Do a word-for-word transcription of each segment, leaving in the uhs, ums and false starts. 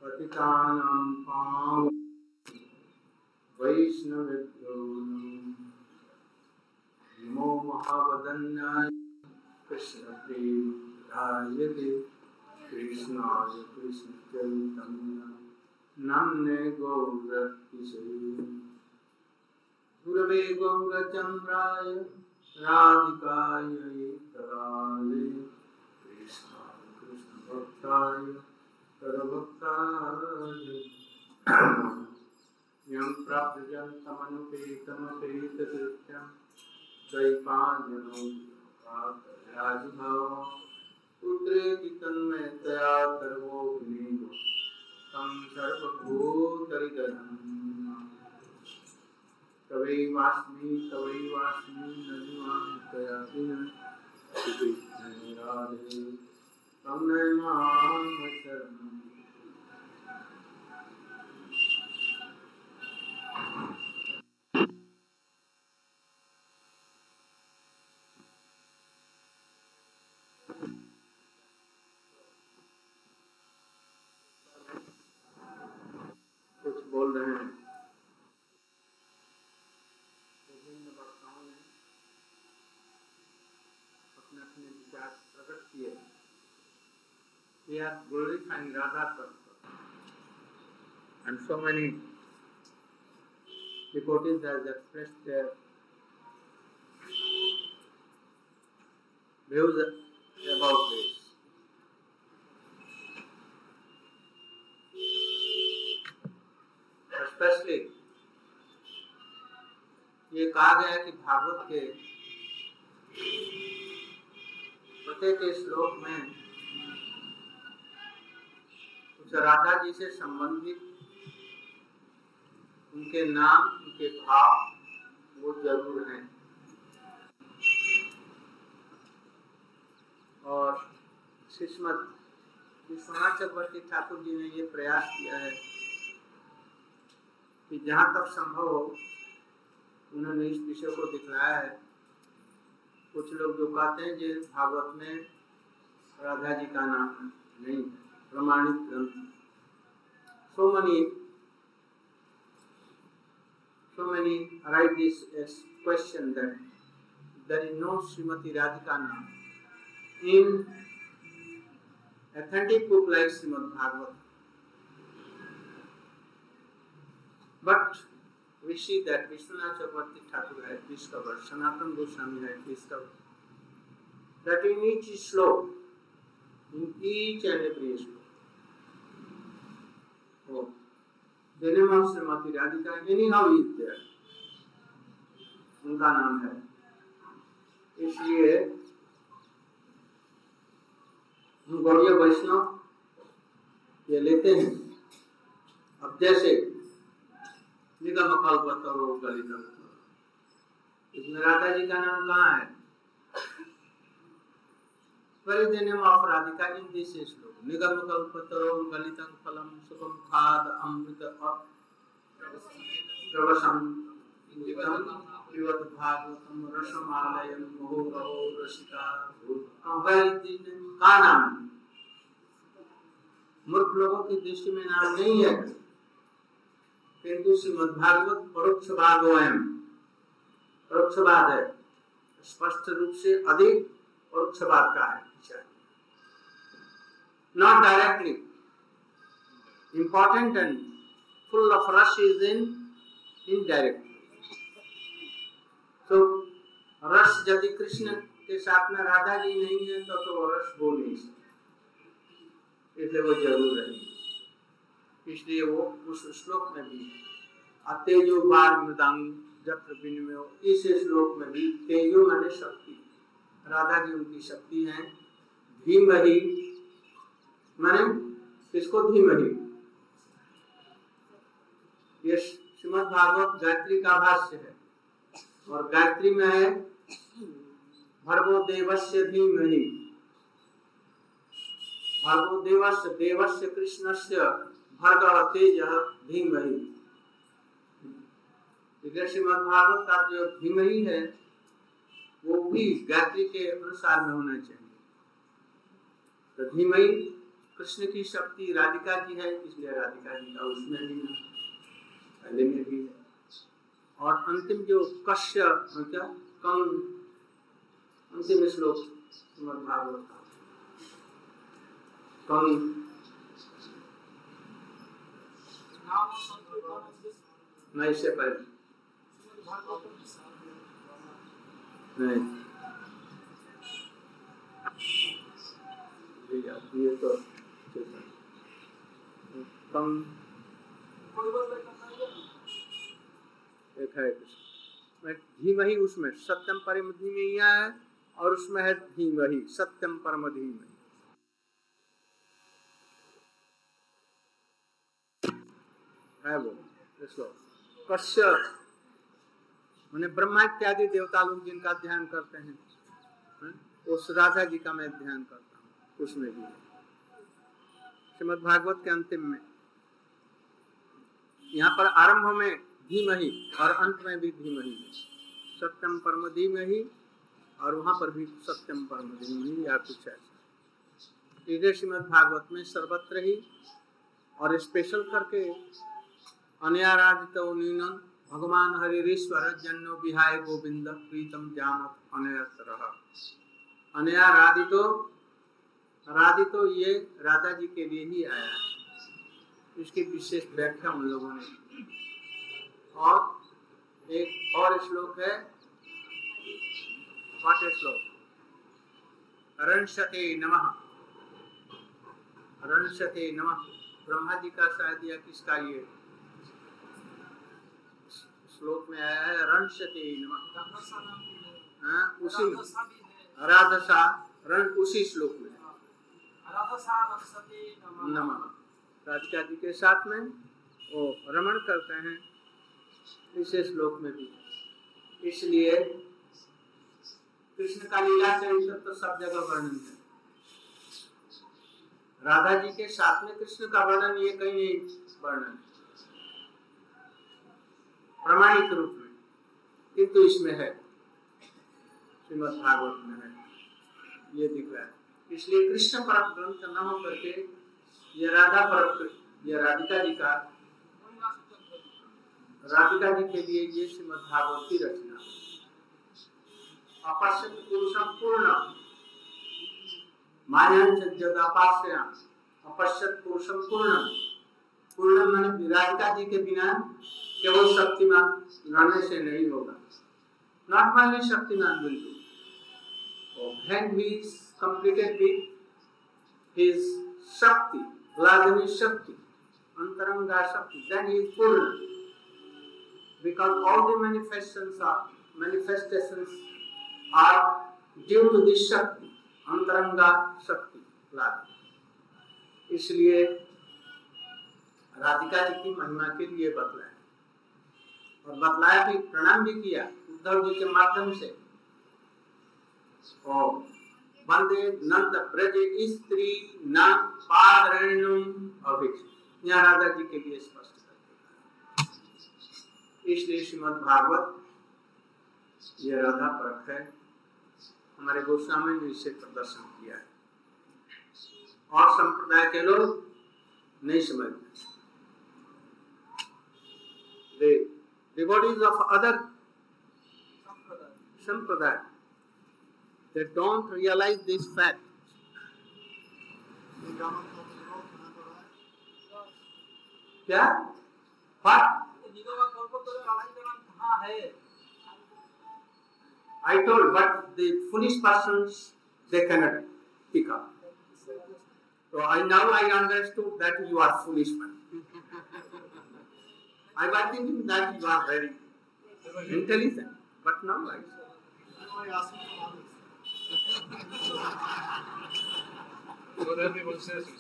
पतितानां पावनं वैष्णवेभ्यो नमो महावदन्याय कृष्णप्रेमराय कृष्णाय कृष्णचैतन्य नाम्ने गौरकिशोर गुरवे गौरचन्द्राय राधिकायै तदालये कृष्णाय कृष्णभक्ताय तद्भक्ताय यं प्राप्यजन्तमनुपेतमपेतकृत्यं द्वैपायनो राजभव पुत्रेति तन्मयतया सर्वो विनीतो तं सर्वभूतहृदयं तवैवास्मि तवैवास्मि ननुमां तया विना राधे तं नमामि शरणं। कुछ बोल रहे हैं विभिन्न वक्ताओं ने अपने अपने विचार प्रकट किए। We are glorifying Radha Tattva, and so many devotees have expressed their views about this. Especially, ये कहा गया है कि भागवत के प्रत्येक श्लोक में कुछ राधा जी से संबंधित उनके नाम, उनके भाव वो जरूर हैं। और श्रीमद् विश्वनाथ चक्रवर्ती ठाकुर जी ने ये प्रयास किया है कि जहाँ तक संभव हो उन्होंने इस विषय को दिखलाया है। कुछ लोग जो कहते हैं कि भागवत में राधा जी का नाम नहीं है, प्रमाणित ग्रंथ। So many, so many write this as question that there is no Srimati Radhika name in authentic book like Srimad Bhagavatam. But we see that Vishwanath Chakravarti Thakur had discovered, Sanatana Goswami had discovered that in each slok, in each and every slok, oh, the name of Srimati Radhika anyhow is there. उनका नाम है। इसलिए हम गौड़ीय वैष्णव ये लेते हैं। अब जैसे निगम कल्पतरो गलितम, इसमें राधा जी का नाम कहाँ है? परिदेने में अपराधिका इन दिस श्लोक निगम कल्पतरो गलितम फलम सुखम खाद अमृत प्रवसम पिबत भागवतम रसमालयम मुहुरहो रसिका का नाम मूर्ख लोगों की दृष्टि में नाम नहीं है, किंतु श्रीमद् भागवत परोक्षवाद परोक्षवाद है, स्पष्ट रूप से अधिक परोक्षवाद का है। Not directly. Important and full of rush is in indirect. So रस यदि कृष्ण के साथ में राधा जी नहीं है तो तो रस बोल नहीं सकते, इसलिए वो जरूर रहेंगे। इसलिए वो उस श्लोक में भी अतेजो बार मृदांग जत्र विनिमयो, इस श्लोक में भी तेजो माने शक्ति, राधा जी उनकी शक्ति है। धीमहि माने किसको? धीमहि। ये श्रीमद् भागवत गायत्री का भाष्य है और गायत्री में है भर्गो देवस्य धीमहि, भर्गो देवस्य देवस्य कृष्णस्य भर्गः तेजः धीमहि। श्रीमद् भागवत का जो धीमहि है वो भी गायत्री के अनुसार में होना चाहिए। तो धीमहि कृष्ण की शक्ति राधिका जी है, इसलिए राधिका जी का उसमें भी है, पहले में भी है। और अंतिम जो कश्य क्या कम अंतिम श्लोक श्रीमद् भागवत का कम नहीं से पहले नहीं ये तो कम एक है धीमहि, उसमें सत्यम परम धीमहि है और उसमें है धीमहि सत्यम परम धीमहि है वो श्लोक। कश्यप मैंने ब्रह्मा इत्यादि देवता लोग जिनका ध्यान करते हैं, उस राधा जी का मैं ध्यान करता हूँ, उसमें भी श्रीमद् भागवत के अंतिम में यहाँ पर आरंभ में धीमहि और अंत में भी धीमहि, सत्यम परम धीमहि और वहां पर भी सत्यम परम धीमहि या कुछ ऐसा। इधर श्रीमद् भागवत में सर्वत्र ही और स्पेशल करके अनयाराधितो नीनं भगवान हरिश्वर जन्नो विहाय गोविंद प्रीतम जानत अनयतरः। अनयाराधितो राधितो ये राधा जी के लिए ही आया है, इसकी विशेष व्याख्या उन लोगों ने। और एक और श्लोक है, पाठ्य श्लोक रणशते नमः, रणशते नमः ब्रह्मा जी का शायद या किसका ये श्लोक में आया है, रणशते नमः। हाँ उसी राधसा रण उसी श्लोक में नमः राधिका जी के साथ में वो रमण करते हैं इस श्लोक में भी। इसलिए कृष्ण का लीला चरित्र तो सब जगह वर्णन है, राधा जी के साथ में कृष्ण का वर्णन ये कहीं नहीं वर्णन प्रमाणिक रूप में, किंतु इसमें है, श्रीमद् भागवत में है, ये दिख रहा है। इसलिए कृष्ण पर ग्रंथ न हो करके ये राधा पर, ये राधिका जी का, राधिका जी के लिए ये श्रीमद् भागवत की रचना। अपश्यत पुरुषम पूर्ण मायां जगदापास्या, अपश्यत पुरुषम पूर्ण, पूर्ण माने राधिका जी के बिना केवल शक्तिमान रहने से नहीं होगा, नॉट माइनली शक्तिमान बिल्कुल। When he is completed with his Shakti, Vladimir Shakti, Antaranga Shakti, then he is Purna. Because all the manifestations are, manifestations are due to this Shakti, Antaranga Shakti, Vladimir. इसलिए राधिका जी की महिमा के लिए बतलाया और बतलाया भी, प्रणाम भी किया उद्धव जी के माध्यम से। और वंदे नंद ब्रज स्त्री न पादरेणुम अभिक्ष, यहाँ राधा जी के लिए स्पष्ट करते। इसलिए श्रीमद् भागवत ये राधा परक है, हमारे गोस्वामी ने इसे प्रदर्शन किया है और संप्रदाय के लोग नहीं समझते। The devotees of other sampradaya, they don't realize this fact. क्या? What? I told, but the foolish persons they cannot pick up. So I now I understood that you are foolish man. I was thinking that you are very intelligent, but now I see. What everyone says is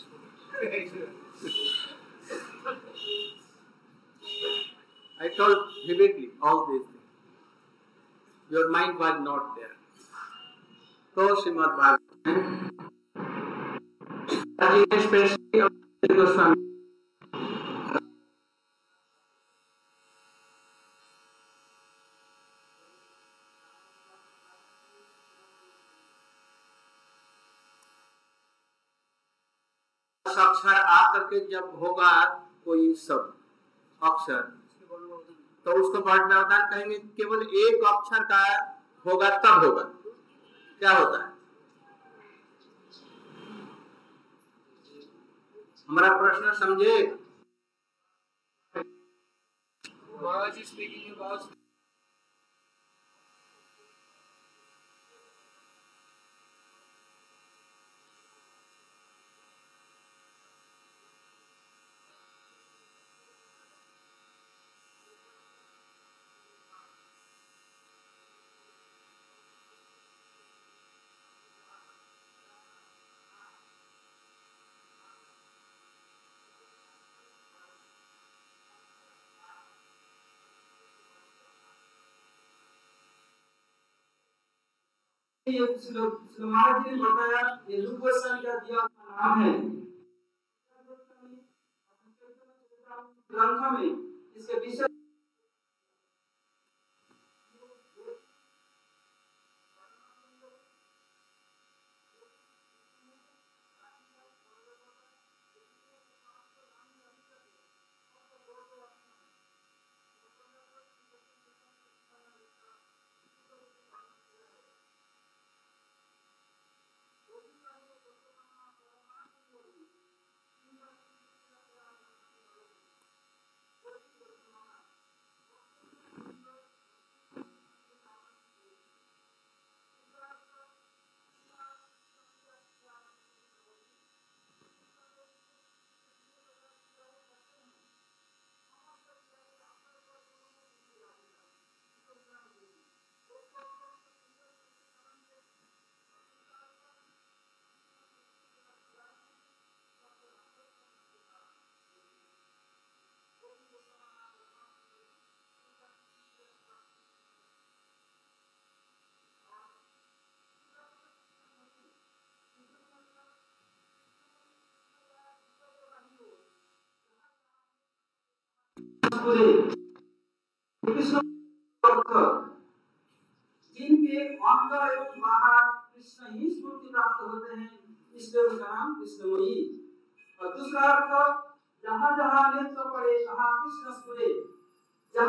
I told vividly all these things. Your mind was not there. So Srimad Bhagavatam, especially Goswami. दस अक्षर आकर के जब होगा कोई शब्द अक्षर, तो उसको वर्ड व्यवधान कहेंगे। केवल एक अक्षर का होगा तब होगा। क्या होता है? हमारा प्रश्न समझे? Maharaj is speaking about ये महाराज जी ने बताया ये लुक गोस्वामी का दिया नाम है ग्रंथ में। इसके विषय जिनके अंदर एवं बाहर कृष्ण ही स्फूर्ति प्राप्त होते हैं, इसलिए उनका नाम कृष्णमयी। और दूसरा अर्थ, जहाँ जहाँ नेत्र पड़े वहाँ कृष्ण स्फुरे। जहाँ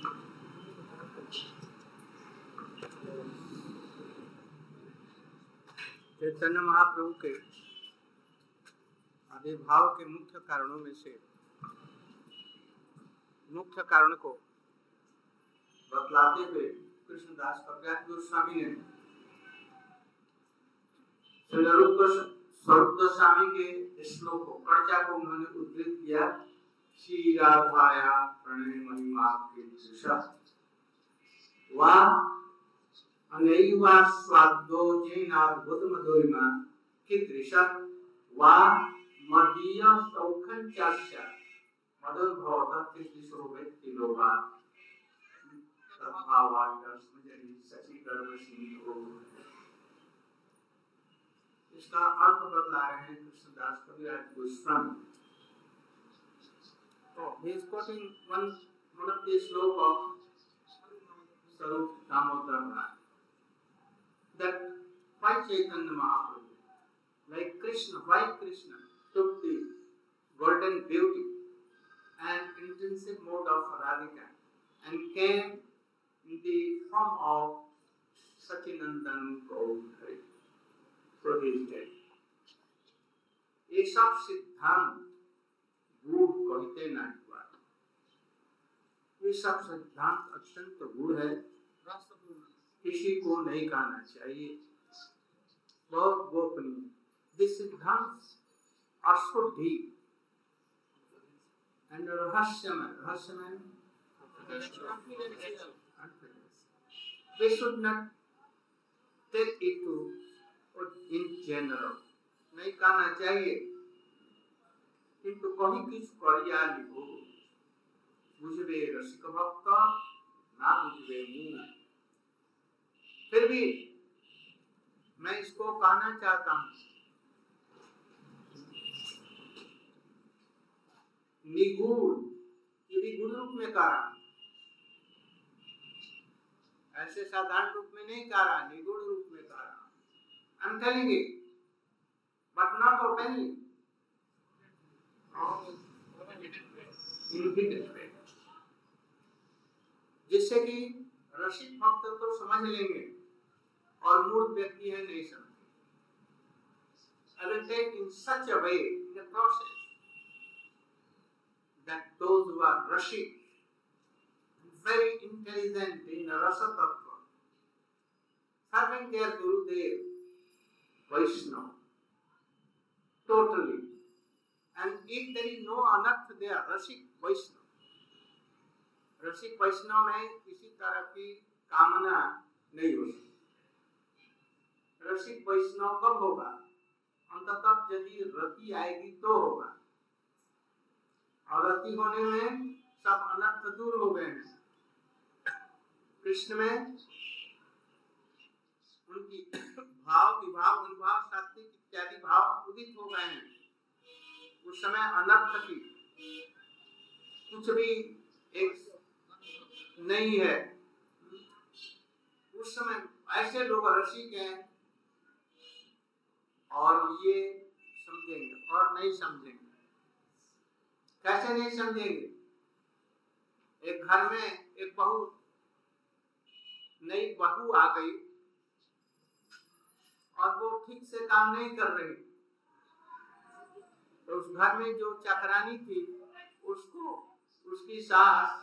चैतन्य महाप्रभु के आविर्भाव के मुख्य कारणों में से मुख्य कारण को बतलाते हुए कृष्णदास कविराज गोस्वामी ने स्वरूप गोस्वामी के श्लोक को कर्चा को उन्होंने उद्धृत किया। श्री राधाया प्रणय महिमा के दृशा वा अनैवा स्वादो जैनाद्भुत मधुरिमा की दृशा वा मदीय सौखं चास्य मदन भवता कृष्ण स्वरूपेति लोभा तद्भावायस्म जहि सचि गर्भ सिंधु। इसका अर्थ बतला रहे हैं कृष्णदास कविराज गोस्वामी। तो he is quoting one one of the sloka of Sarup Damodar Raj, that why Chaitanya Mahaprabhu, like Krishna, why Krishna took the golden beauty and intensive mode of Radhika and came in the form of Sachinandan Gaudhari. So he is dead. ये सब सिद्धांत गूढ़ कहते ना हुआ। ये सब सिद्धांत अत्यंत गूढ़ है, किसी को नहीं कहना चाहिए, बहुत गोपनीय। This सिद्धांत are so deep and रहस्यमय, रहस्यमय we should not take it to in general, नहीं कहना चाहिए, किंतु कहीं किस करिया लिखो बुझबे रसिक भक्त ना बुझबे मुंह। फिर भी मैं इसको कहना चाहता हूँ, निगूढ़, ये भी गुण रूप में कहा, ऐसे साधारण रूप में नहीं कहा, निगूढ़ रूप में कहा। I'm telling it, but not openly. In hidden way, जिससे कि रसिक भक्त तो समझ लेंगे और मूर्ख व्यक्ति है नहीं समझेंगे। I will take in such a way in the process that those who are rasic, very intelligent in rasa tattva, serving their Gurudev, Vaishnava, totally. And if there is no anarth there, रसिक वैष्णव, रसिक वैष्णव में किसी तरह की कामना नहीं हो सकती। रसिक वैष्णव कब होगा? अंततः यदि रति आएगी तो होगा, और रति होने में सब अनर्थ दूर हो गए हैं। कृष्ण में उनकी भाव विभाव अनुभाव सात्विक इत्यादि भाव उदित हो गए हैं। उस समय अनर्थ की कुछ भी एक नहीं है। उस समय ऐसे लोग रसिक हैं और ये समझेंगे और नहीं समझेंगे। कैसे नहीं समझेंगे? एक घर में एक बहू, नई बहू आ गई और वो ठीक से काम नहीं कर रही, तो उस घर में जो चाकरानी थी उसको उसकी सास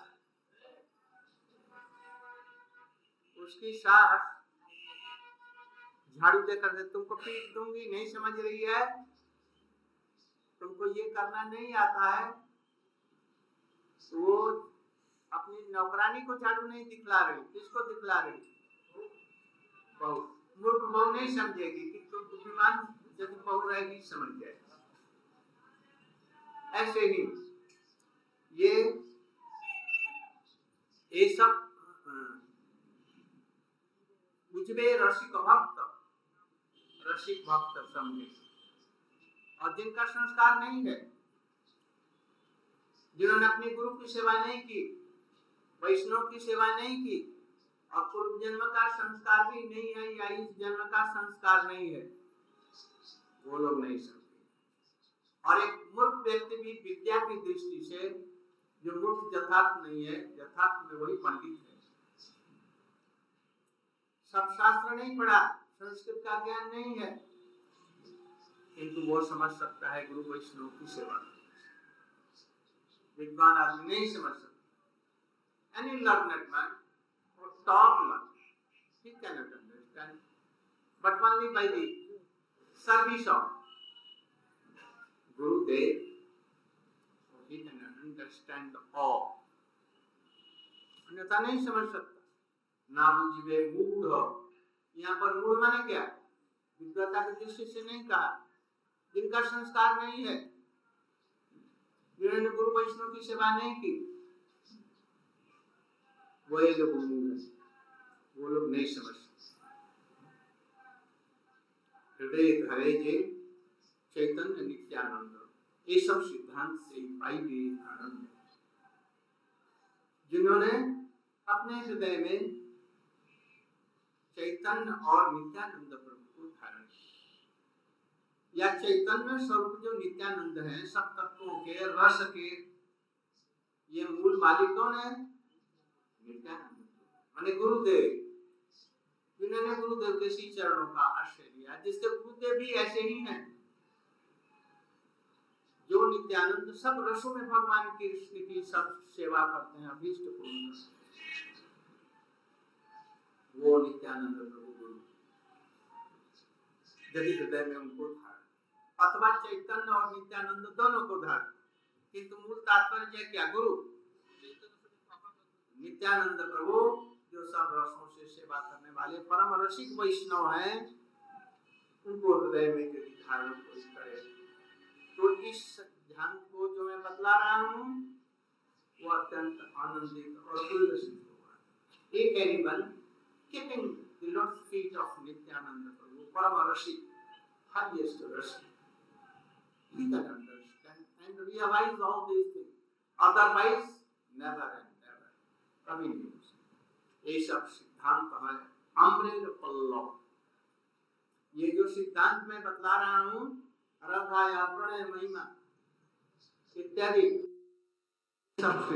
उसकी सास झाड़ू देकर दे, तुमको पीट दूंगी, नहीं समझ रही है, तुमको ये करना नहीं आता है। वो अपनी नौकरानी को झाड़ू नहीं दिखला रही, किसको दिखला रही? बहू। मूर्ख बहू नहीं समझेगी कि तुम बुद्धिमान यदि बहू रहेगी समझ जाएगी। ऐसे ही ये ये सब बुझबे रसिक भक्त, रसिक भक्त समझे, और जिनका संस्कार नहीं है, जिन्होंने अपने गुरु की सेवा नहीं की, वैष्णव की सेवा नहीं की, और पूर्व जन्म का संस्कार भी नहीं है या इस जन्म का संस्कार नहीं है, वो लोग नहीं समझे। और एक मूर्ख व्यक्ति भी विद्या की दृष्टि से जो मूर्ख यथार्थ नहीं है, यथार्थ में वही पंडित है। सब शास्त्र नहीं पढ़ा, संस्कृत का ज्ञान नहीं है, किंतु वो समझ सकता है गुरु वैष्णव की सेवा। विद्वान आदमी नहीं समझ सकता। Any learned man or top learned, he cannot understand, but only by the service of Gurudev, so he can understand all. अन्यथा नहीं समझ सकता। ना बुझिबे मूढ़, यहाँ पर मूढ़ माने क्या? विद्वता की दृष्टि से नहीं कहा, जिनका संस्कार नहीं है, जिन्होंने गुरु वैष्णव की सेवा नहीं की, वही लोग मूढ़ हैं, वो लोग नहीं समझ सकते। हृदय धरे जे चैतन्य नित्यानंद, ये सब सिद्धांत से पाई गई आनंद। जिन्होंने अपने हृदय में चैतन्य और नित्यानंद प्रभु को धारण किया, या चैतन्य स्वरूप जो नित्यानंद है, सब तत्वों के रस के, ये मूल मालिक कौन है? नित्यानंद माने गुरुदेव। जिन्होंने गुरुदेव के श्री चरणों का आश्रय लिया, जिसके गुरुदेव भी ऐसे ही हैं, जो नित्यानंद सब रसों में भगवान कृष्ण की सब सेवा करते हैं, अभीष्ट पूर्ण, वो नित्यानंद प्रभु गुरु। यदि हृदय में उनको धारण, अथवा चैतन्य और नित्यानंद दोनों को धारण, किंतु मूल तात्पर्य क्या? गुरु नित्यानंद प्रभु जो सब रसों से सेवा करने वाले परम रसिक वैष्णव हैं, उनको हृदय में यदि धारण कोई करे, तो इस ध्यान को जो मैं बतला रहा हूँ वो अत्यंत आनंदित और उल्लसित होगा। एक animal keeping the Lord's feet of Nityananda Prabhu, परम रसिक, highest Rasik, he can understand and realize all these things. Otherwise, never and never. कभी नहीं हो सकता। ये सब सिद्धांत है अमृत पल्लव। ये जो सिद्धांत मैं बतला रहा हूँ, राधा या प्रणय महिमा इत्यादि सब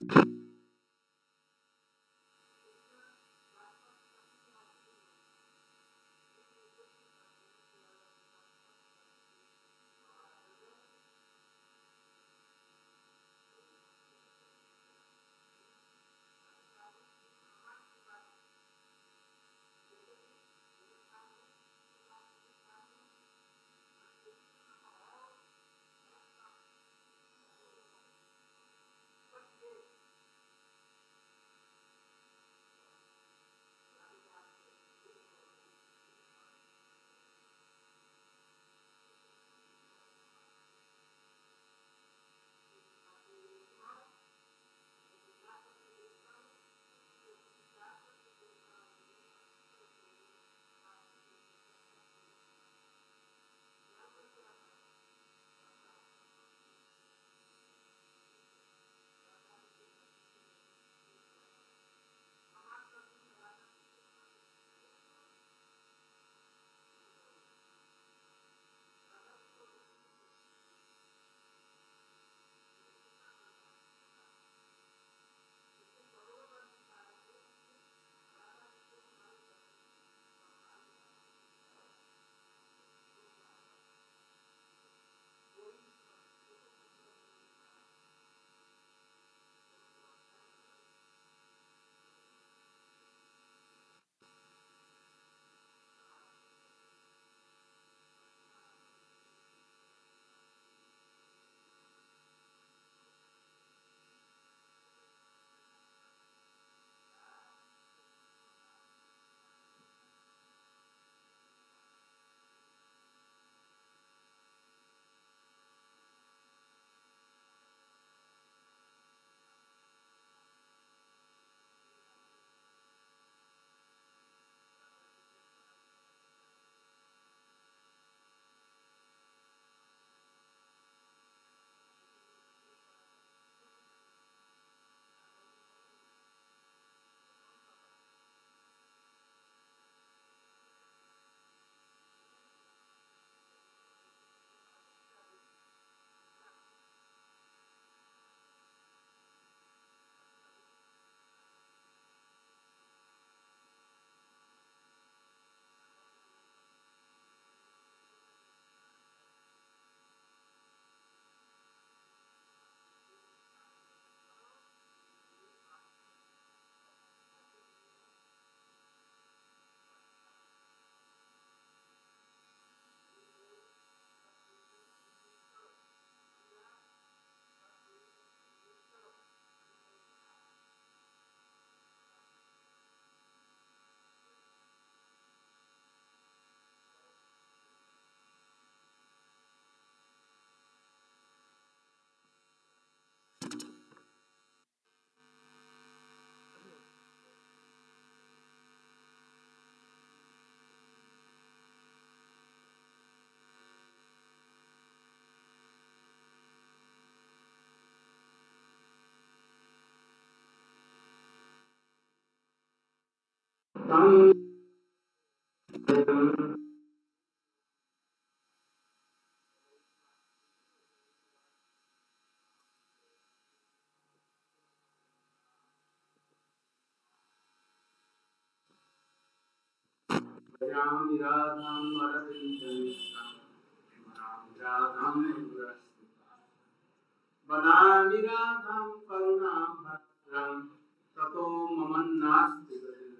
बनामि राधां करुणां भद्रां ततो मम नास्ति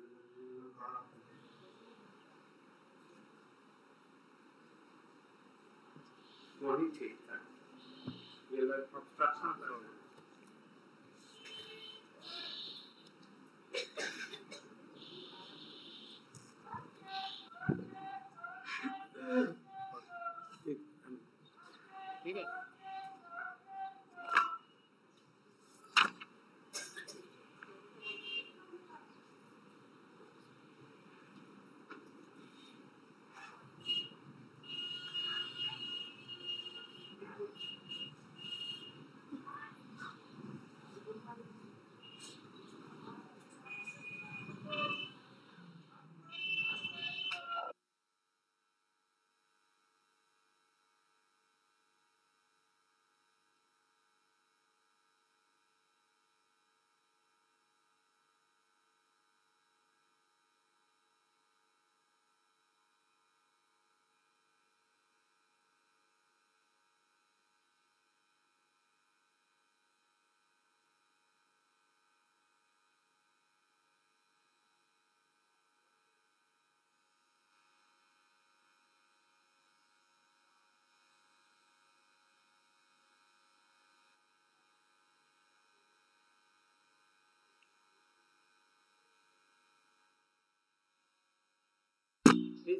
वही ठीक है। ये लोग कंस्ट्रक्शन कर रहे हैं। ठीक है।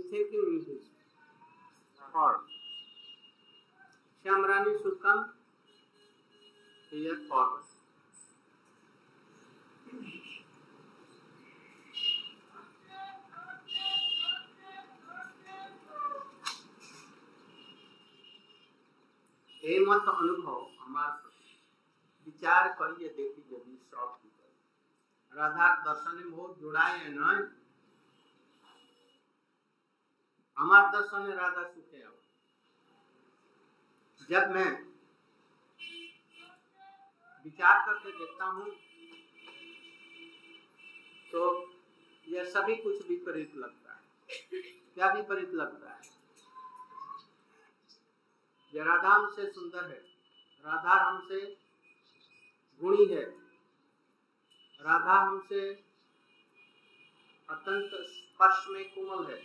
thinking in his heart. Shyamrani should come here forward. हे मत अनुभव हमार विचार करिए देखिए जब सब राधा दर्शन में बहुत जुड़ाए हैं ना हमार दर्शन राधा सुखे आओ जब मैं विचार करके देखता हूँ तो यह सभी कुछ विपरीत लगता है। क्या विपरीत लगता है? यह राधा हमसे सुंदर है, राधा हमसे गुणी है, राधा हमसे अत्यंत स्पर्श में कोमल है।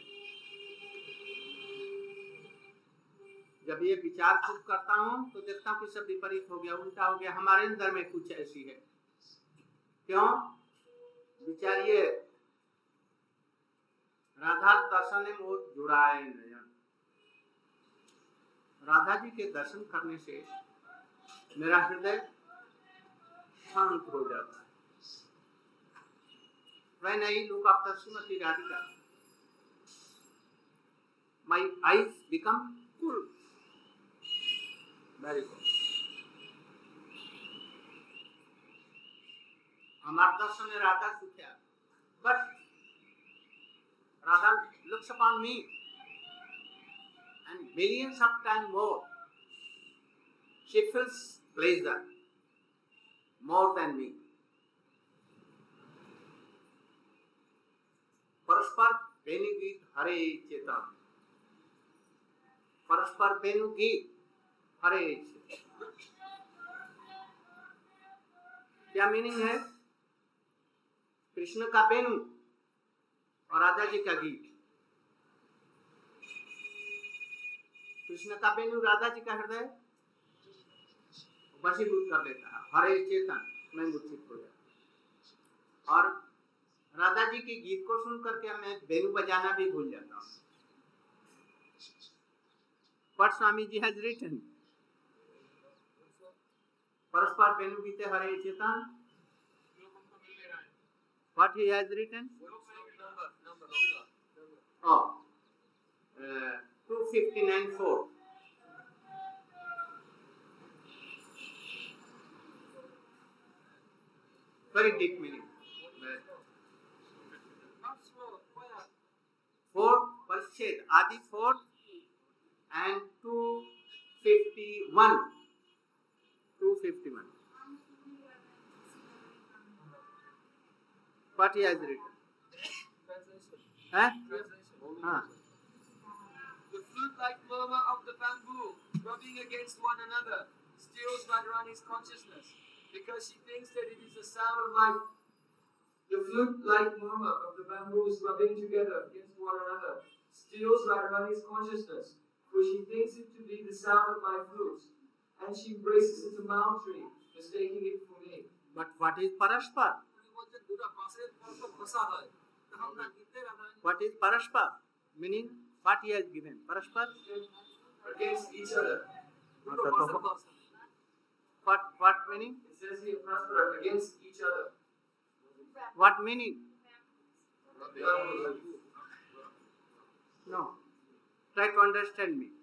जब ये विचार खुद करता हूँ तो देखता हूँ कि सब विपरीत हो गया, उल्टा हो गया, हमारे अंदर में कुछ ऐसी है। क्यों? विचारिए, राधा दर्शन में वो जुड़ा है नयन। राधा जी के दर्शन करने से मेरा हृदय शांत हो जाता है। When I look after Srimati Radhika, my eyes become cool. Very good. हमारे दर्शन में राधा सुखिया, but Radha looks upon me and millions of times more. She feels pleasure more than me. परस्पर बेनु गीत हरे चेतन, परस्पर बेनु गीत हरे चेतन। क्या मीनिंग है? कृष्ण का बेनु और राधा जी का गीत। कृष्ण का बेनु राधा जी का हृदय वशीभूत कर देता है, हरे चेतन में मूर्छित हो जाता। और राधा जी के गीत को सुन करके मैं बेनु बजाना भी भूल जाता हूँ। But Swami ji has written, परस्पर बेनु गीते हरे चेतन। What he has written? Oh, uh, two fifty-nine four. Very deep meaning. Four, Parichet, Adi four and two fifty-one. two fifty-one. What he has written? Huh? Huh. The flute-like murmur of the bamboo rubbing against one another steals Radharani's consciousness because she thinks that it is the sound of life. The flute-like murmur of the bamboos rubbing together against one another steals Radharani's consciousness, for she thinks it to be the sound of my flute, and she embraces it a mount tree, mistaking it for me. But what is Parashpar? What is Parashpar? Meaning, what he has given? Parashpar? Against each other. What, what meaning? It says here, Parashpar, against each other. What meaning? No. Try to understand me.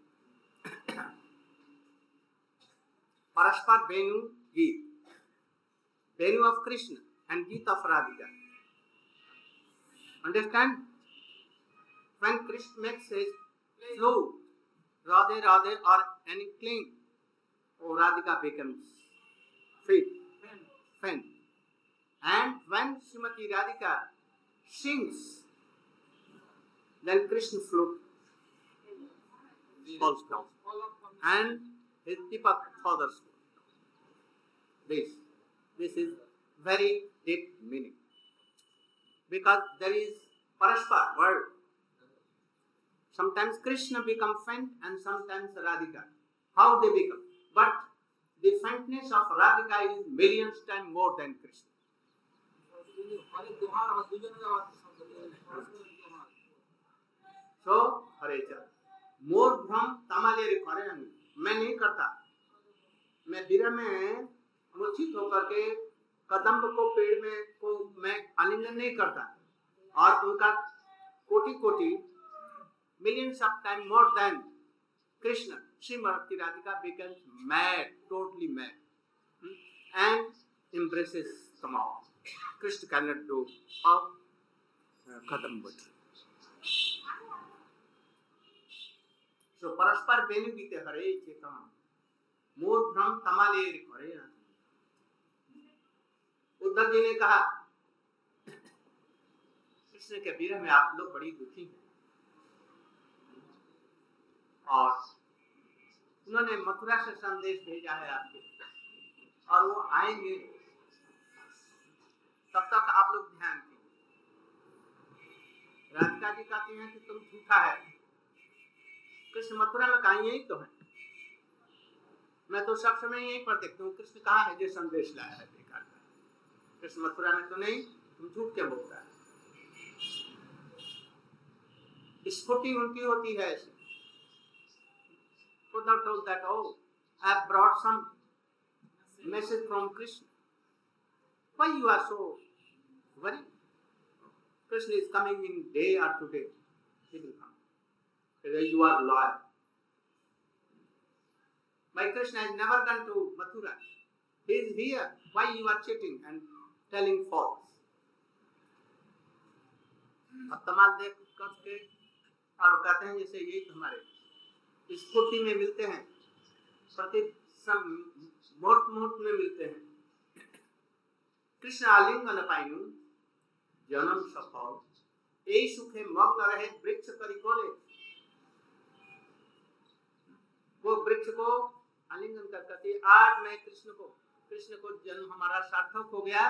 Parashpar Venu Geet. Venu of Krishna and Geet of Radhika. Understand? When Krishna makes his flute, Radhe Radhe or any cling, or Radhika becomes feet, fan. And when Srimati Radhika sings, then Krishna flute falls down and his tip of feathers. This, this is very deep meaning, because there is Parashpar word. Sometimes Krishna becomes faint and sometimes Radhika. How they become? But the faintness of Radhika is millions times more than Krishna. So, करे च मोर भ्रम तमाले रे करे मैं नहीं करता। मैं विरह में मूर्छित होकर के कदम्ब को पेड़ में को मैं आलिंगन नहीं करता और उनका कोटि कोटि millions of times more than Krishna, Srimati Radhika becomes mad, totally mad, hmm? and embraces Kamala. Krishna cannot do of uh, Kadamba. So परस्पर बेनु बीते हरे चेतन मोर भ्रम तमाले करे। उद्धव जी ने कहा कृष्ण के विरह में आप लोग बड़ी दुखी हैं और उन्होंने मथुरा से संदेश भेजा है आपके और वो आएंगे, तब तक आप लोग ध्यान कीजिए। राधिका जी कहती हैं कि तुम झूठा है, कृष्ण मथुरा में कहीं यही तो है, मैं तो सब समय यहीं पर देखती हूँ कृष्ण कहाँ है जो संदेश लाया है बेकार का, कृष्ण मथुरा में तो नहीं, तुम झूठ क्या बोलता है। स्फूर्ति उनकी होती है ऐसे। Buddha told that, oh, I have brought some message from Krishna. Why you are so worried? Krishna is coming in day or today. He will come. Whether you are loyal. My Krishna has never gone to Mathura. He is here. Why you are cheating and telling false? अब तमाल देख करके और कहते हैं जैसे यही हमारे स्फूर्ति में मिलते हैं, प्रति सब मुहूर्त मुहूर्त में मिलते हैं। कृष्ण आलिंगन पाइनु जन्म सफल यही सुखे मग्न रहे वृक्ष करी कोले। वो वृक्ष को आलिंगन कर करती आज मैं कृष्ण को कृष्ण को जन्म हमारा सार्थक हो गया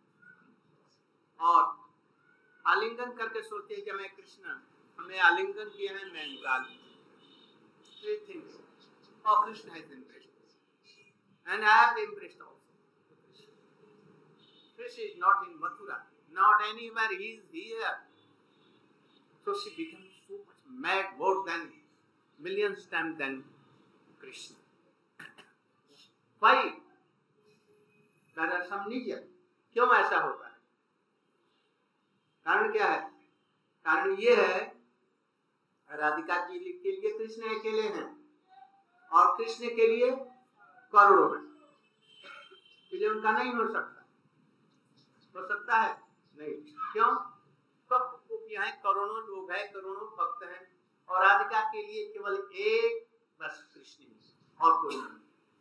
और आलिंगन करके सोचते हैं कि मैं कृष्ण हमें आलिंगन किया है मैं निकाल three things. Oh, Krishna has embraced us. And I have embraced also. Krishna is not in Mathura, not anywhere, he is here. So she becomes so much mad, more than millions times than Krishna. Why? There are some reasons. क्यों ऐसा होता है? कारण क्या है? कारण ये है राधिका जी के लिए कृष्ण अकेले हैं और कृष्ण के लिए करोड़ों हैं, इसलिए उनका नहीं हो सकता। हो सकता है नहीं, क्यों? यहाँ करोड़ों लोग हैं, करोड़ों भक्त हैं और राधिका के लिए केवल एक बस कृष्ण और कोई नहीं।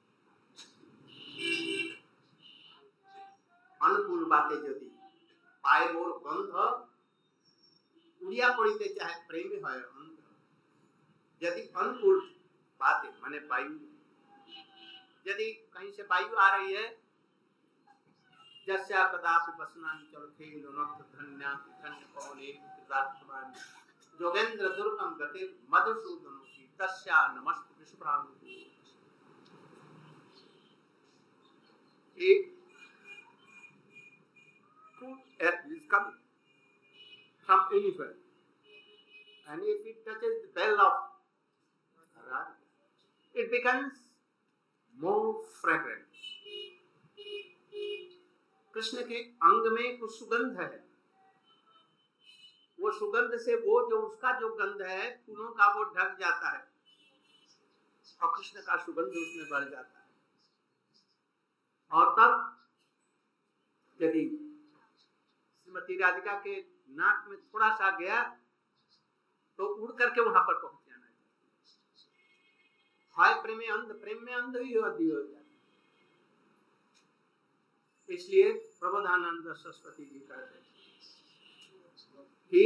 अनुकूल बातें यदि पाए मोर गंध उड़िया पड़ीते चाहे प्रेम है अंध। यदि अनुकूल बातें माने वायु, यदि कहीं से वायु आ रही है जस्या कदापि बसनानि चलथे लोनक धन्या धन्य पवने कृतार्थवान जोगेंद्र दुर्गम गते मधुसूदन की तस्या नमस्ते विश्वभ्रानु। एक food is coming from anywhere and if it touches the bell of Radha, it becomes more fragrant. Krishna के अंग में कुछ सुगंध है, वो सुगंध से वो जो उसका जो गंध है फूलों का वो ढक जाता है और कृष्ण का सुगंध उसमें बढ़ जाता है। और तब यदि श्रीमती राधिका के नाक में थोड़ा सा गया तो उड़ करके वहां पर पहुंच जाना चाहिए। हाय प्रेम में अंध, प्रेम में अंध ही हो जाता। इसलिए प्रबोधानंद सरस्वती जी कहते हैं कि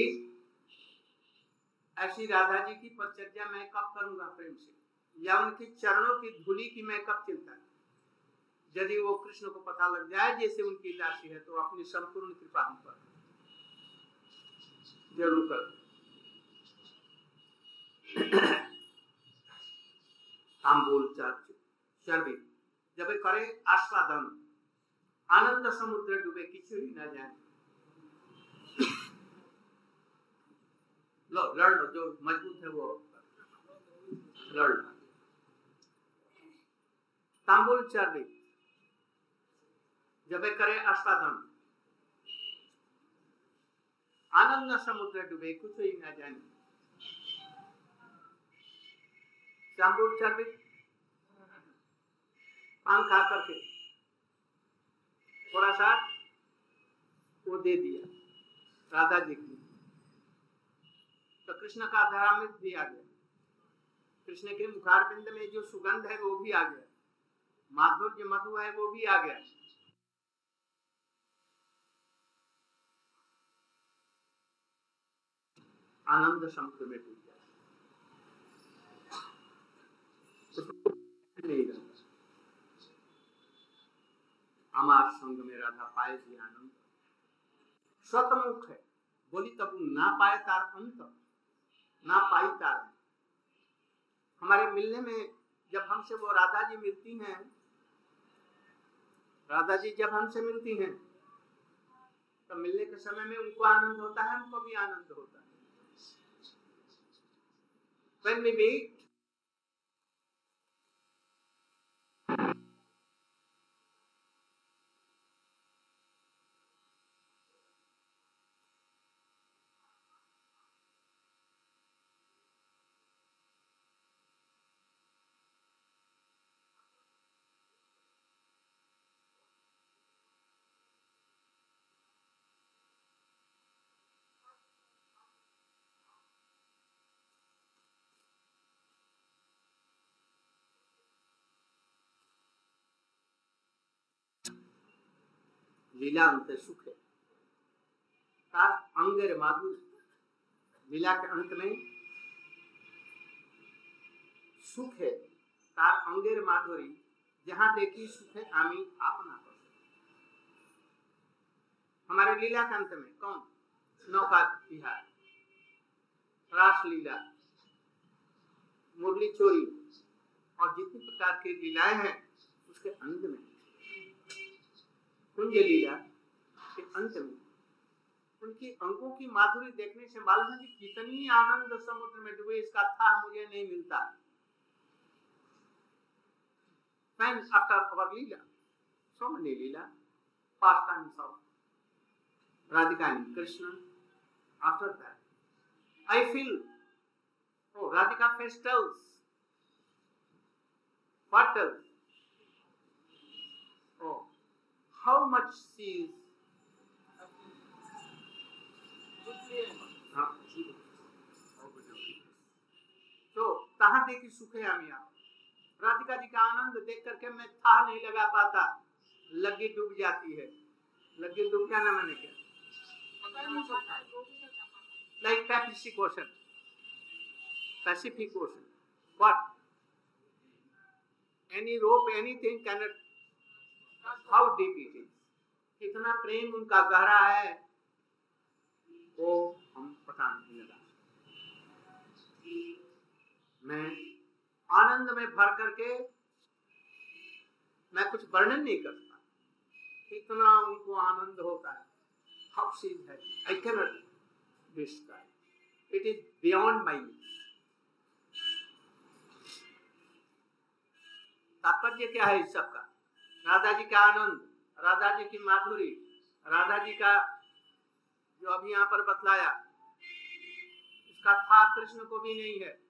ऐसी राधा जी की परिचर्या मैं कब करूंगा प्रेम से, या उनके चरणों की धूलि की मैं कब चिंता। यदि वो कृष्ण को पता लग जाए जैसे उनकी राशि है तो अपनी संपूर्ण कृपा हम पर जरूर कर। तांबूल चर्बी जब करे आस्वादन आनंद समुद्र डूबे किसी ही न जाए। लो लड़ लो, जो मजबूत है वो लड़ तांबुल चर्बी जब करे अष्टादन आनंद समुद्र डूबे कुछ ही ना जाने तांबुल चर्बी पान खा करके थोड़ा सा वो दे दिया राधा जी को, तो कृष्ण का धरामृत भी आ गया, कृष्ण के मुखारबिंद में जो सुगंध है वो भी आ गया, माधुर्य मधु है वो भी आ गया। आनंद समुद्र में डूब गया, नहीं रहता। हमार संग में राधा पाए जी आनंद स्वतमुख है, बोली तब ना पाए तार अंत, ना पाई तार। हमारे मिलने में जब हमसे वो राधा जी मिलती हैं, राधा जी जब हमसे मिलती हैं तो मिलने के समय में उनको आनंद होता है, हमको भी आनंद होता है। When we meet, लीला अंत सुख है, तार अंगेर माधुर्य, लीला के अंत में सुख है, तार अंगेर माधुरी, जहां देखी सुख है आमी अपना कर। हमारे लीला के अंत में कौन नौका विहार, रास लीला, मुरली चोरी और जितनी प्रकार की लीलाएं हैं उसके अंत में, कुंज लीला के अंत में उनकी अंगों की माधुरी देखने से मालूम है कि कितनी आनंद समुद्र में डूबे, इसका था मुझे नहीं मिलता। When after our Leela, so many Leela, pastimes of Radhika and Krishna, after that, I feel, oh, Radhika face tells, what tells? Oh, how much she is. हाँ, तो कहाँ देखी सुखे आमिया, राधिका जी का आनंद देख करके मैं था नहीं लगा पाता, लगी डूब जाती है। लगी डूब जाना मैंने क्या, like Pacific Ocean, Pacific Ocean, what any rope anything cannot, how deep it is, कितना प्रेम उनका गहरा है वो हम पता नहीं लगा। मैं आनंद में भर करके मैं कुछ वर्णन नहीं करता, इतना उनको आनंद होता है। How she is happy, I cannot describe. It is beyond my limits. तात्पर्य क्या है इस सब का? राधा जी का आनंद, राधा जी की माधुरी, राधा जी का जो अभी यहाँ पर बतलाया, इसका था कृष्ण को भी नहीं है।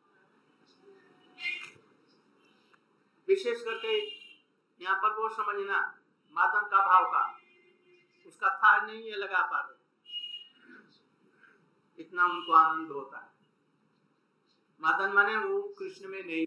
विशेष करके यहाँ पर वो समझना मादन का भाव का, उसका था नहीं है लगा पा रहे, इतना उनको आनंद होता है। मादन माने वो कृष्ण में नहीं।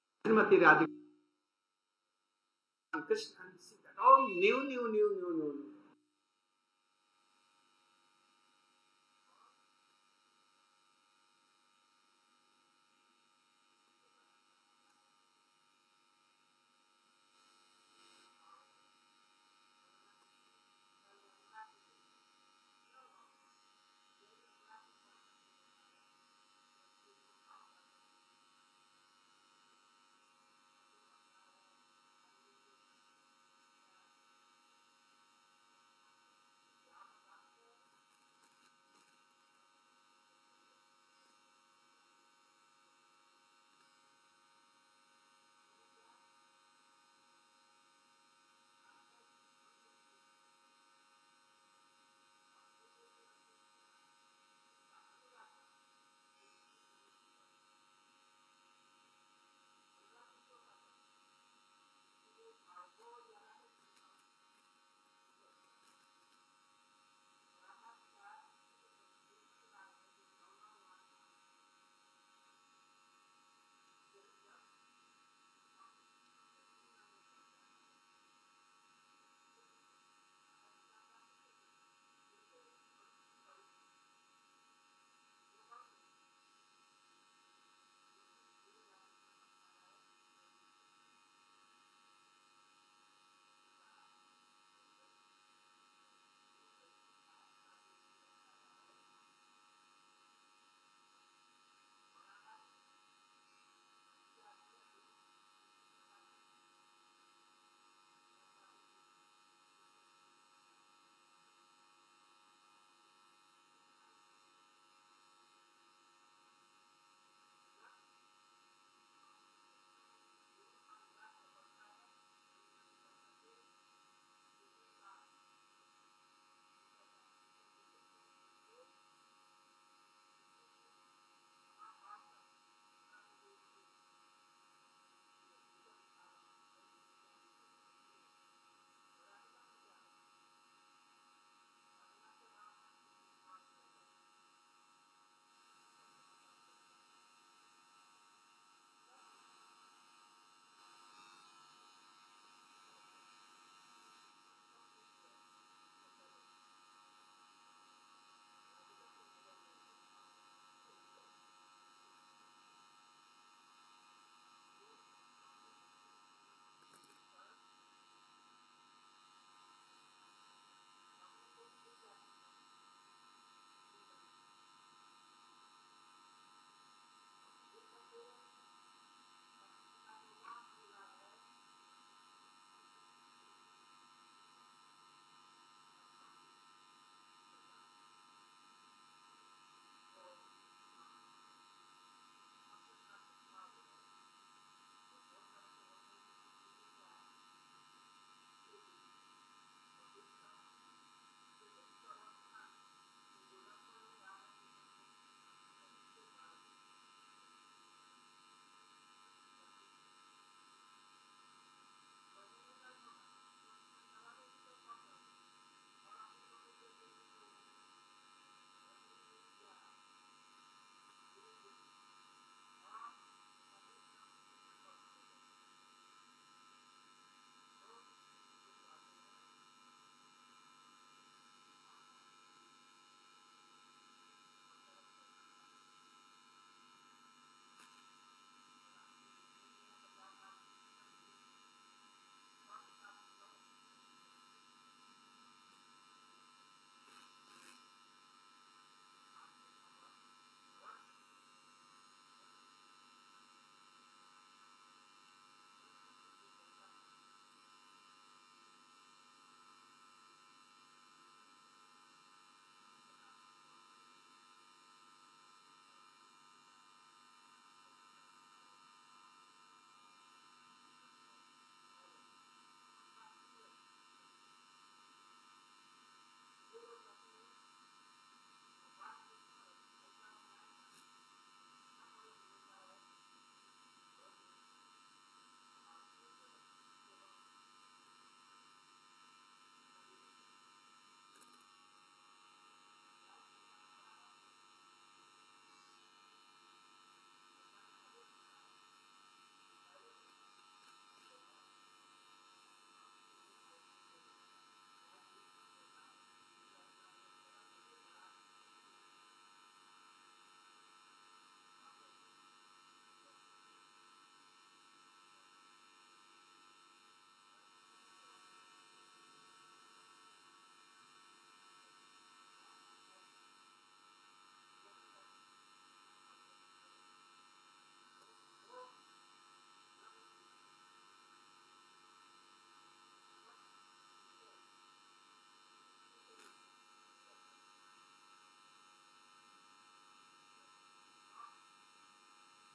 Srimati Radhika Krishna, oh new new new new new new